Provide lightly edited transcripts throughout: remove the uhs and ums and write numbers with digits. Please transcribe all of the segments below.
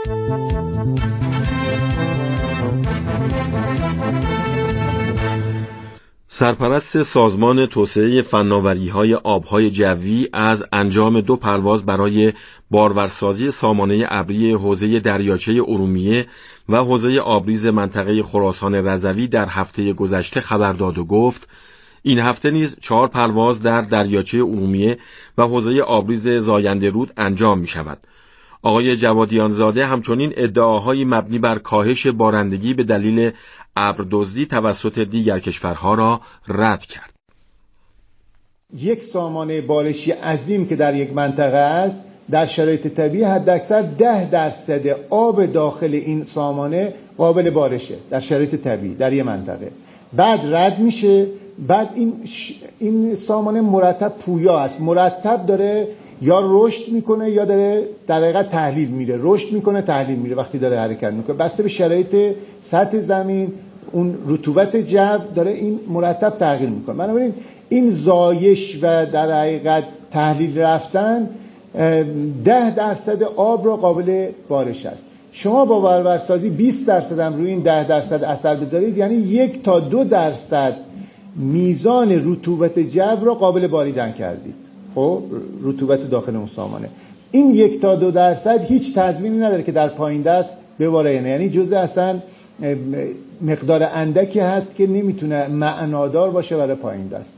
سرپرست سازمان توسعه فناوری‌های آب‌های جوی از انجام 2 پرواز برای بارورسازی سامانه ابری حوزه دریاچه ارومیه و حوزه آبریز منطقه خراسان رضوی در هفته گذشته خبر داد و گفت این هفته نیز 4 پرواز در دریاچه ارومیه و حوزه آبریز زاینده رود انجام می‌شود. آقای جوادیان زاده همچنین ادعاهای مبنی بر کاهش بارندگی به دلیل ابردزدی توسط دیگر کشورها را رد کرد. یک سامانه بارشی عظیم که در یک منطقه است، در شرایط طبیعی حداکثر 10% آب داخل این سامانه قابل بارشه در شرایط طبیعی در یک منطقه. بعد رد میشه، بعد این سامانه مرتب پویا است، مرتب داره یا رشد میکنه یا داره در حقیقت تحلیل میره، رشد میکنه تحلیل میره وقتی داره حرکت میکنه، بسته به شرایط سطح زمین، اون رطوبت جو داره این مرتب تغییر میکنه. بنابراین این زایش و در حقیقت تحلیل رفتن 10% آب را قابل بارش است. شما با بارورسازی 20% هم روی این 10% اثر بذارید، یعنی 1 تا 2% میزان رطوبت جو را قابل باریدن کردید. خب رطوبت داخل اون سامانه این 1 تا 2% هیچ تضمینی نداره که در پایین دست بباره، یعنی جزء اصلا مقدار اندکی هست که نمیتونه معنادار باشه برای پایین دست.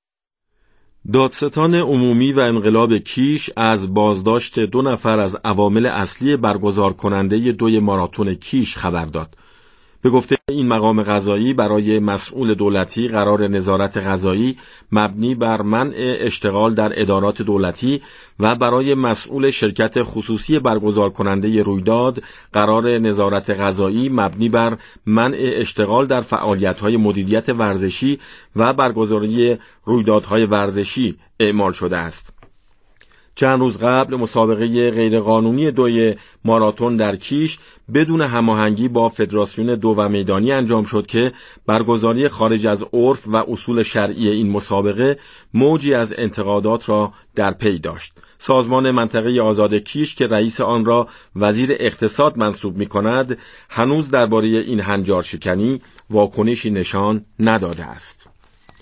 دادستان عمومی و انقلاب کیش از بازداشت 2 نفر از عوامل اصلی برگزار کننده 2 ماراتون کیش خبر داد. به گفته این مقام قضایی برای مسئول دولتی قرار نظارت قضایی مبنی بر منع اشتغال در ادارات دولتی و برای مسئول شرکت خصوصی برگزار کننده رویداد قرار نظارت قضایی مبنی بر منع اشتغال در فعالیت‌های مدیریت ورزشی و برگزاری رویدادهای ورزشی اعمال شده است. چند روز قبل مسابقه غیرقانونی 2 ماراتون در کیش بدون هماهنگی با فدراسیون 2 میدانی انجام شد که برگزاری خارج از عرف و اصول شرعی این مسابقه موجی از انتقادات را در پی داشت. سازمان منطقه آزاد کیش که رئیس آن را وزیر اقتصاد منصوب می‌کند هنوز درباره این هنجار شکنی واکنشی نشان نداده است.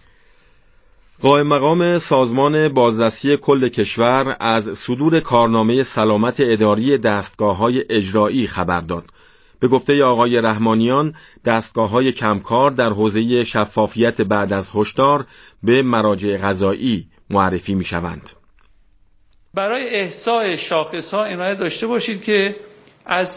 قائم مقام سازمان بازرسی کل کشور از صدور کارنامه سلامت اداری دستگاه‌های اجرایی خبر داد. به گفته آقای رحمانیان، دستگاه‌های کمکار در حوزه شفافیت بعد از هشدار به مراجع قضایی معرفی می‌شوند. برای احصاء شاخص‌ها عنایت داشته باشید که از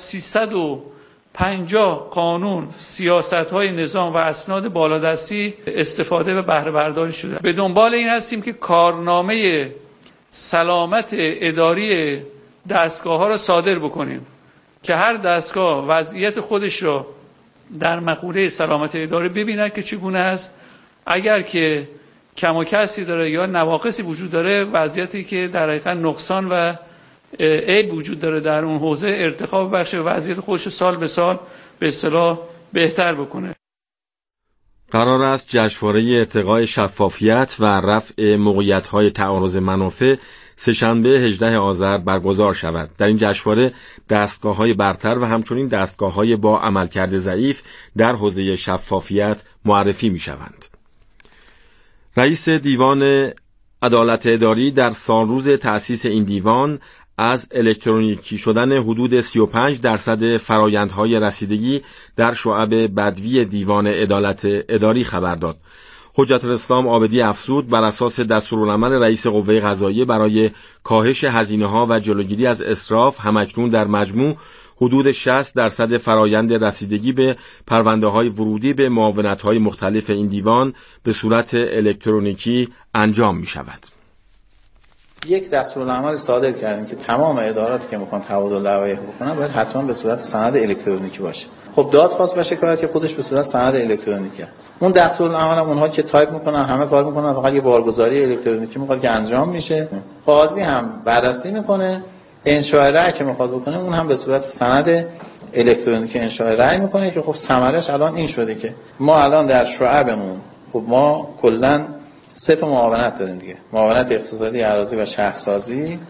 350 قانون، سیاست‌های نظام و اسناد بالادستی استفاده و بهره برداری شده. به دنبال این هستیم که کارنامه سلامت اداری دستگاه‌ها را صادر بکنیم که هر دستگاه وضعیت خودش را در مقوله سلامت اداری ببیند که چگونه است. اگر که کم و کسی داره یا نواقصی وجود داره، وضعیتی که در حقیقت نقصان و عیب وجود داره در اون حوزه ارتقا بخش وضعیت خودش سال به سال به اصطلاح بهتر بکنه. قرار است جشنواره ارتقای شفافیت و رفع موقعیت‌های تعارض منافع سه‌شنبه 18 آذر برگزار شود. در این جشنواره دستگاه‌های برتر و همچنین دستگاه‌های با عملکرد ضعیف در حوزه شفافیت معرفی می‌شوند. رئیس دیوان عدالت اداری در سالروز تأسیس این دیوان از الکترونیکی شدن حدود 35% فرایندهای رسیدگی در شعب بدوی دیوان عدالت اداری خبر داد. حجت الاسلام عابدی افزود بر اساس دستورالعمل رئیس قوه قضاییه برای کاهش هزینه‌ها و جلوگیری از اسراف همکنون در مجموع حدود 60% فرایند رسیدگی به پرونده‌های ورودی به معاونت‌های مختلف این دیوان به صورت الکترونیکی انجام می‌شود. یک دستورالعمل صادر کردیم که تمام اداراتی که میخوان تبادل لوایح بکنن باید حتما به صورت سند الکترونیکی باشه. خب دادخواست و شکایت که خودش به صورت سند الکترونیکه. اون دستورالعمل هم اونها که تایپ میکنن همه کار میکنن، فقط یه بارگذاری الکترونیکی میخواد که انجام میشه. قاضی هم بررسی میکنه، انشاء رأی که میخواد بکنه اون هم به صورت سند الکترونیکی انشاء رأی میکنه که خب ثمرش الان این شده که ما الان در شعبمون خب ما کلا 3 تا معاونت داریم دیگه. معاونت اقتصادی، اراضی و شهرسازی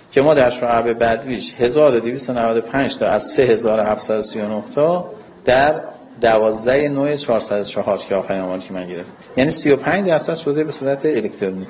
که ما در شعب بدویش 1295 تا از 3739 تا در 12/9/404 که آخرین آماری که من گرفتم، یعنی 35% شده به صورت الکترونیک.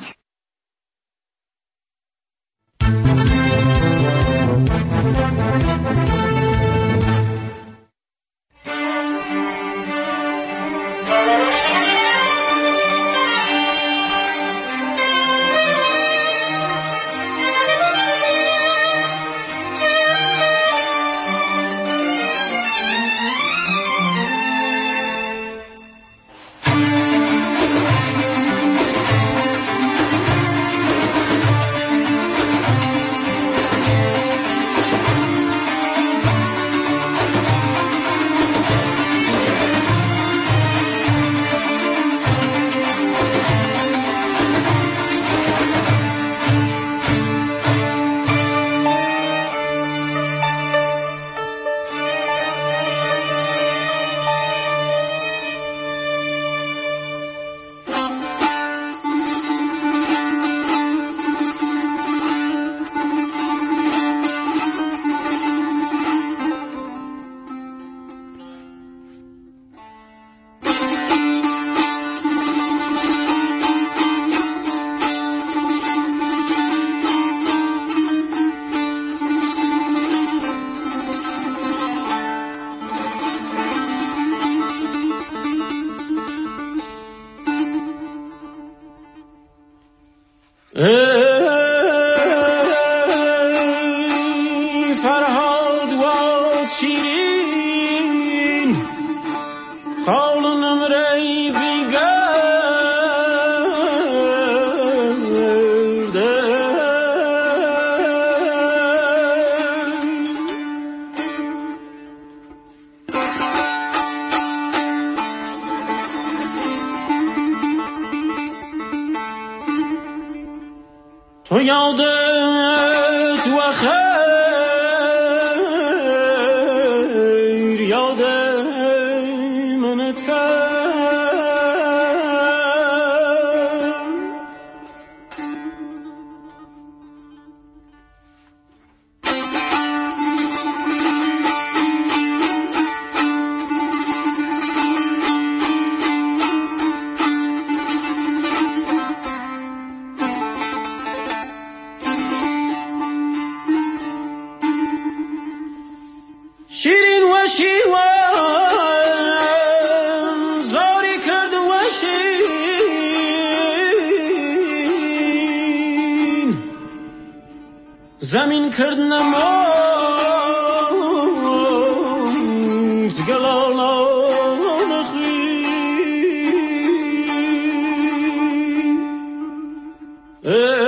فرهاد و شیرین خالونم ری بیگرده تو یادت و خیر یاد منت کرد شیرین و شیوان زاری کرد و شین زمین کرد نماز گلالان خوی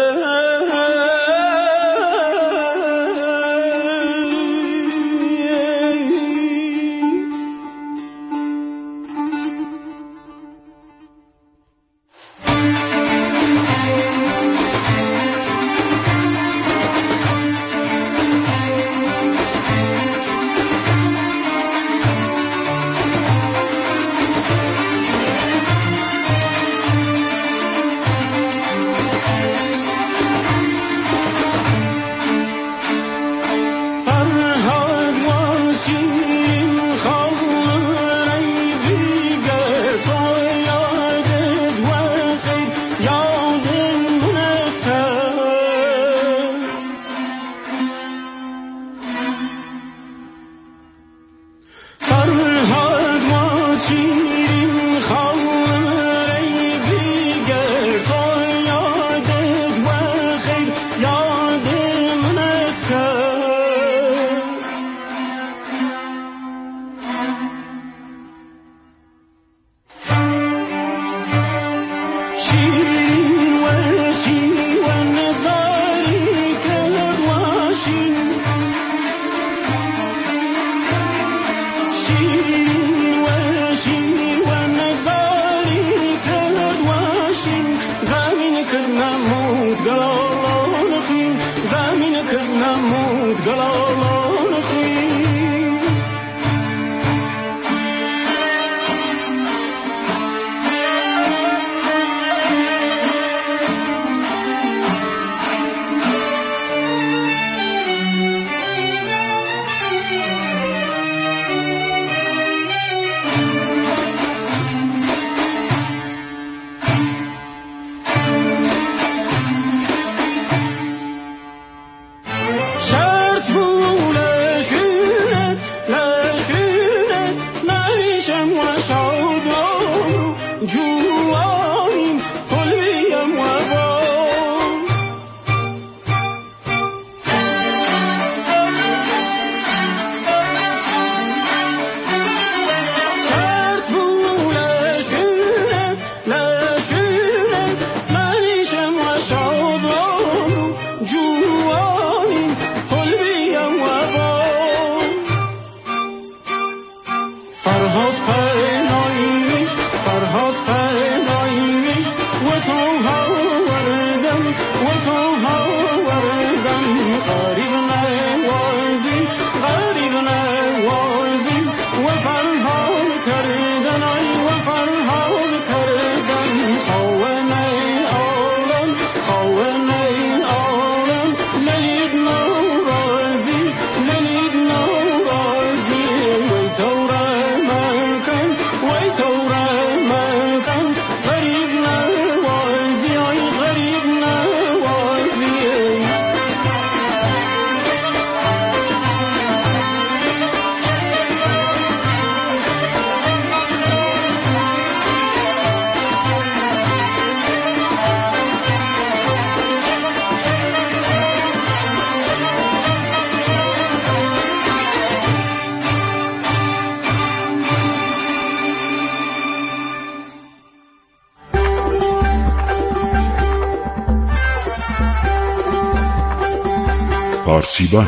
پارسیبان.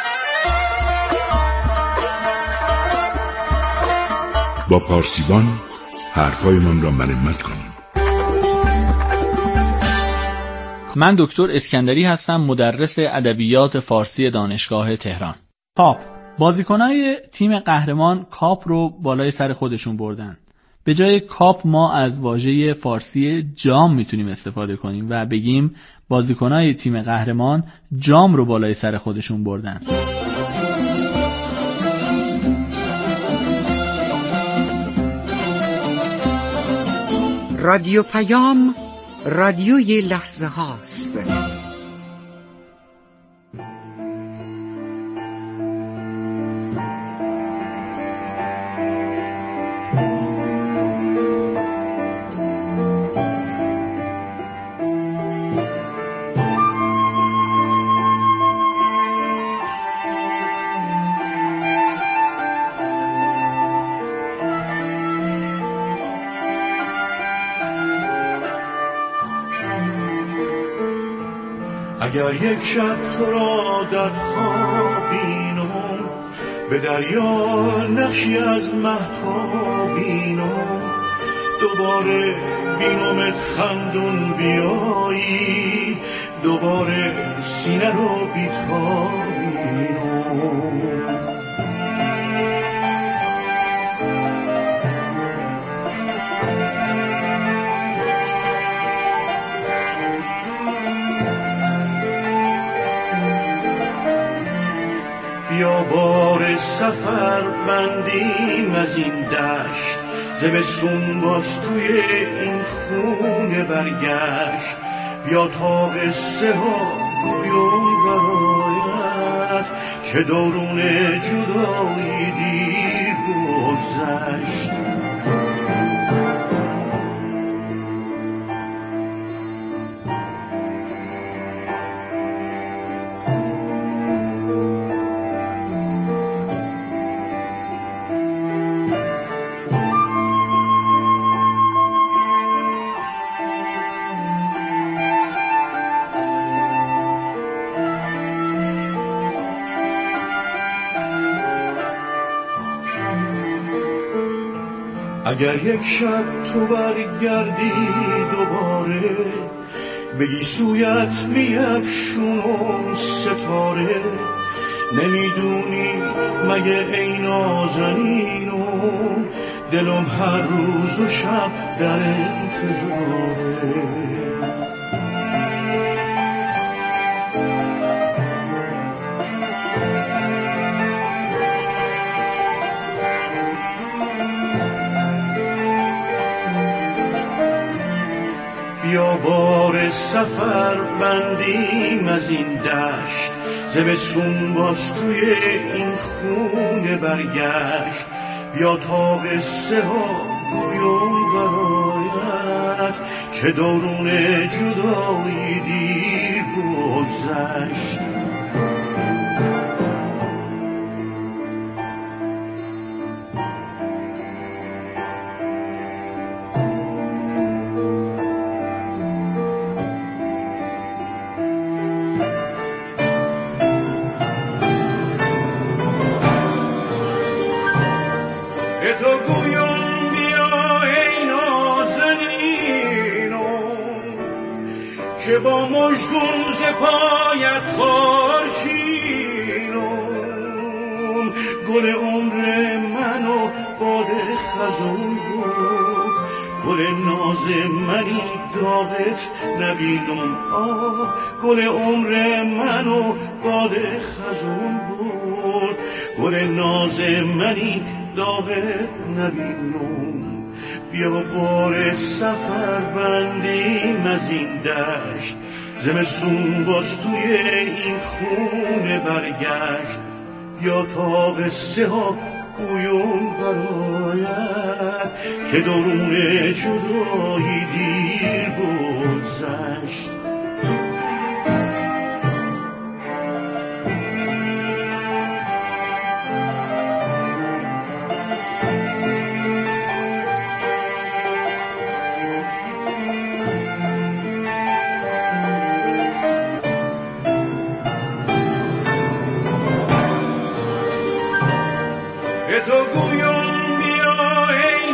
با پارسیبان حرفایمان را مرمت کنیم. من دکتر اسکندری هستم، مدرس ادبیات فارسی دانشگاه تهران. کاپ، بازیکنای تیم قهرمان کاپ رو بالای سر خودشون بردن. به جای کاپ ما از واژه فارسی جام میتونیم استفاده کنیم و بگیم بازیکنای تیم قهرمان جام رو بالای سر خودشون بردن. رادیو پیام، رادیوی لحظه هاست. اگر یک شب تو را در خواب بینم، به دریا نقشی از مهتاب بینم، دوباره بینمت خندون بیایی، دوباره سینه رو بیتاب بینم. بیا بار سفر بندیم از این دشت، زمستون باز توی این خونه برگشت. بیا تا قصه ها گویم برایت، که دورون جدایی دیر بگذشت. اگر یک شب تو برگردی دوباره، بگی سویت میفشونم ستاره، نمیدونی مگه ای نازنینم، دلم هر روز و شب در انتظاره. بیا بار سفر بندیم از این دشت، زمستون باز توی این خونه برگشت. بیا تا قصه ها گویم برایت، که دورون جدایی دیر بگذشت. که با مژگون ز پایت خارشینم، گل عمر منو باد خزون بود، گل ناز منی داغت نبینم. آه گل عمر منو باد خزون بود، گل ناز منی داغت نبینم. بیا بار سفر بندیم از این دشت، زمستون باز توی این خونه برگشت. یا تا قصه ها گویم برایت، که درون جدایی دیر بگذشت. تو گویم بیا ای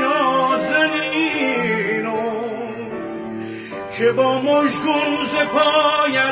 نازنینم که با مژگون ز پایت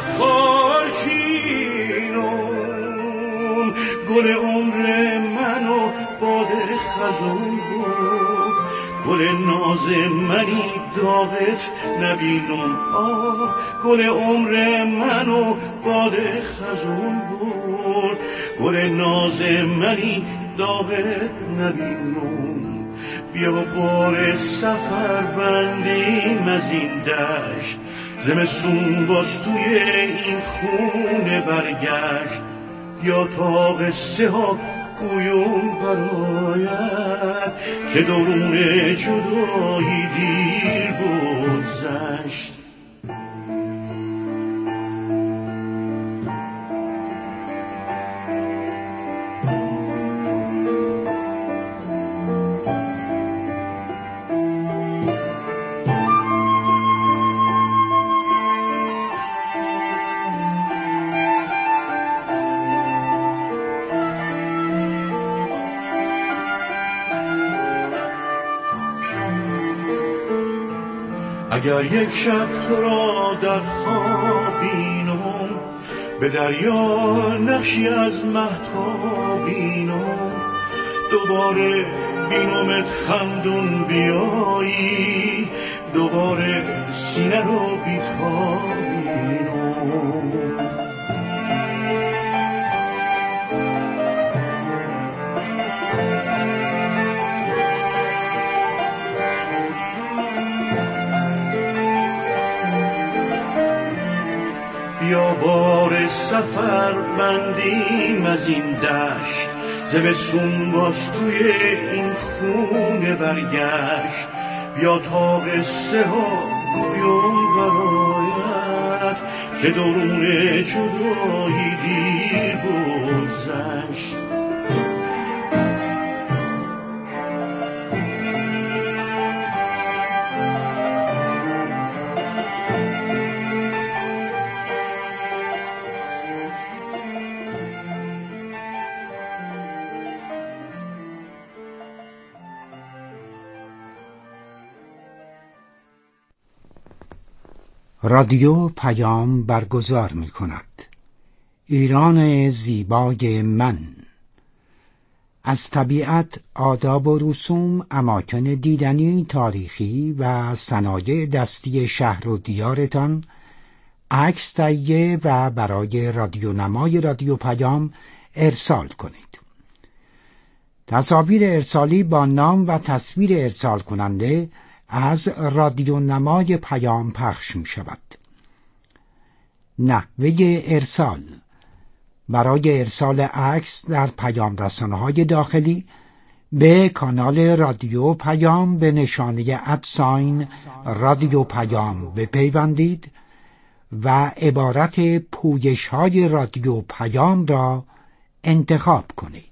خارشینم گل عمر من و باد خزون بود گل ناز منی داغت نبینم آه گل عمر من و باد خزون بود گل ناز منی داغت نبینم بیا بار سفر بندیم از این دشت زمستون باز توی این خونه برگشت بیا تا قصه ها گویم برایت که درون جدایی دیر گذشت اگر یک شب تو را در خواب بینم به دریا نقشی از مهتاب بینم دوباره بینمت خندون بیایی دوباره سینه رو بیتاب بینم بیا بار سفر بندیم از این دشت زمستون باز توی این خونه برگشت بیا تا قصه ها گویم برایت که درون جدایی دیر گذشت رادیو پیام برگزار می کند. ایران زیبای من، از طبیعت، آداب و رسوم، اماکن دیدنی، تاریخی و صنایع دستی شهر و دیارتان عکس تهیه و برای رادیونمای رادیو پیام ارسال کنید. تصاویر ارسالی با نام و تصویر ارسال کننده از رادیونمای پیام پخش می شود. نحوه ارسال: برای ارسال عکس در پیام رسانه‌های داخلی به کانال رادیو پیام به نشانه @ رادیو پیام بپیوندید و عبارت پویش‌های رادیو پیام را انتخاب کنید.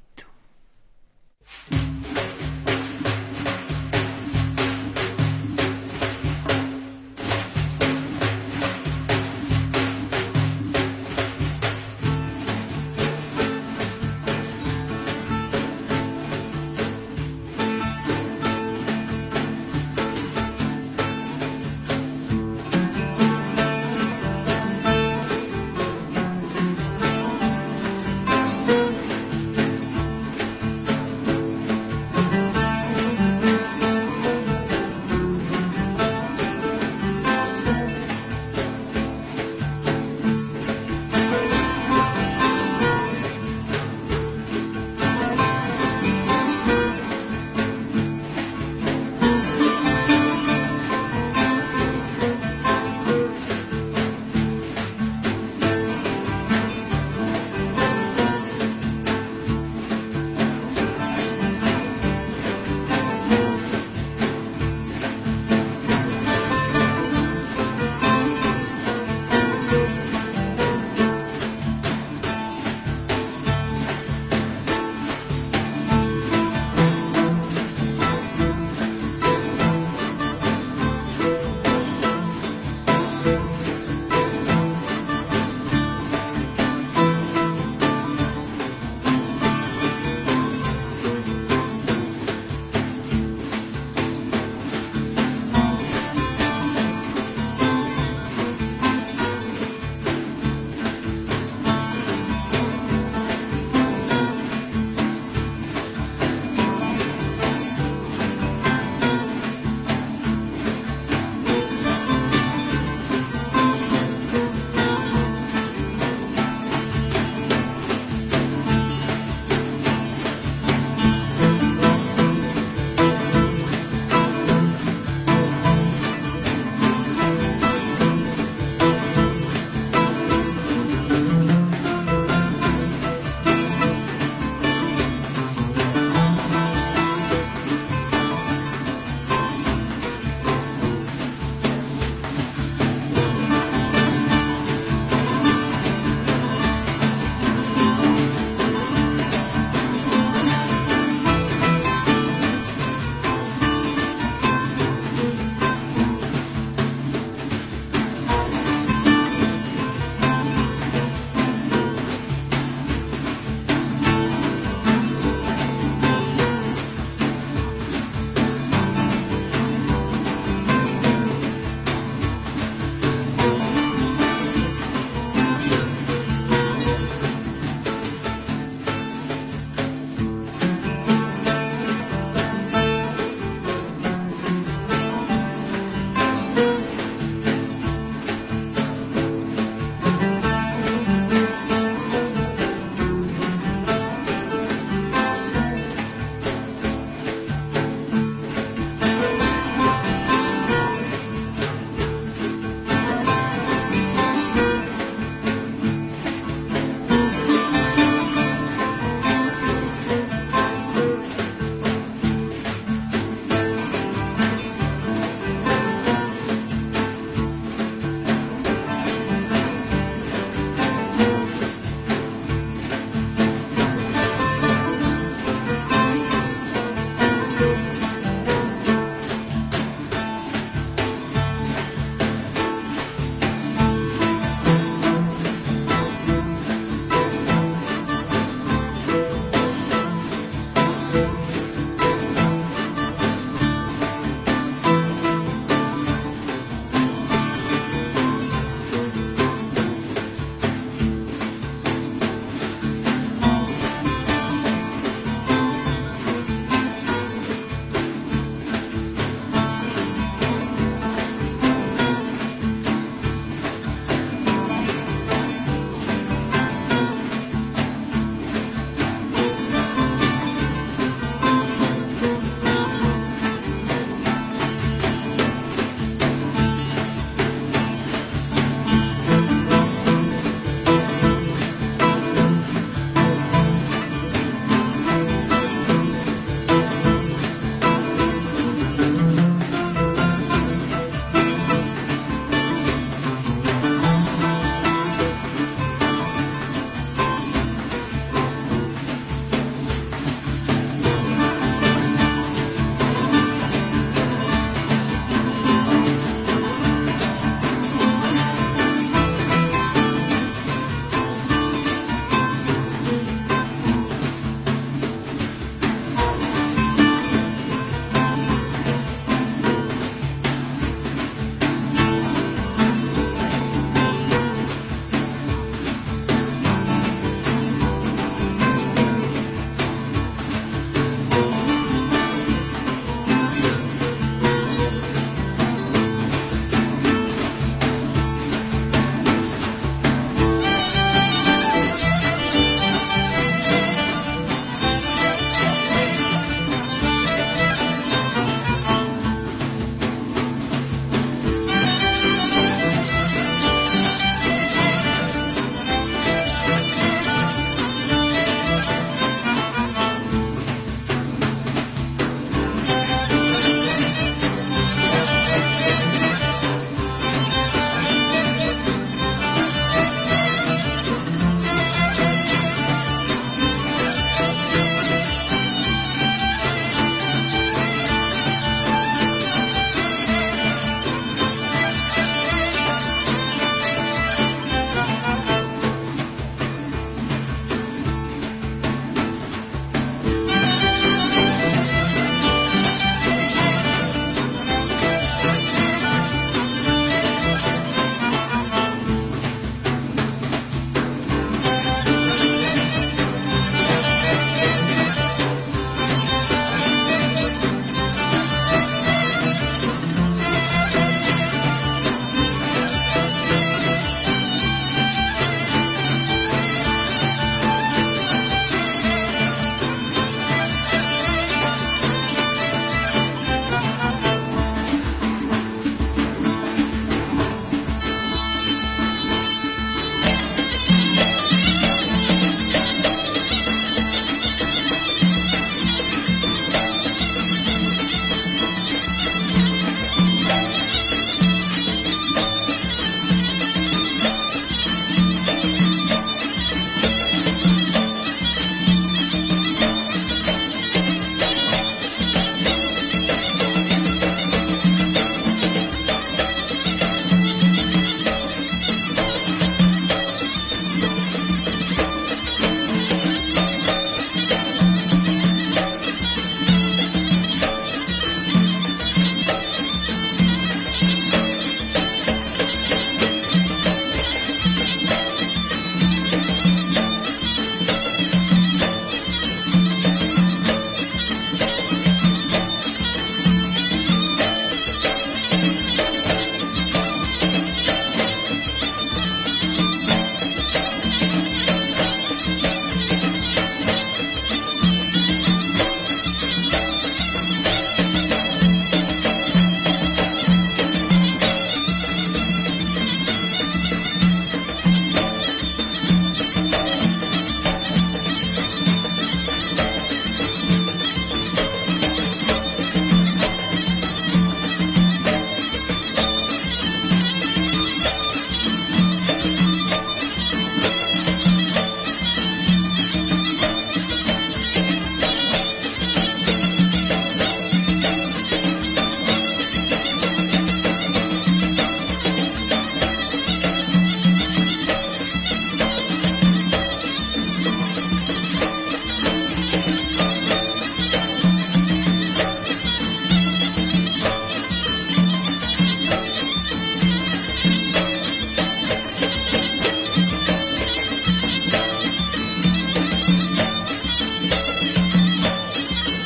شد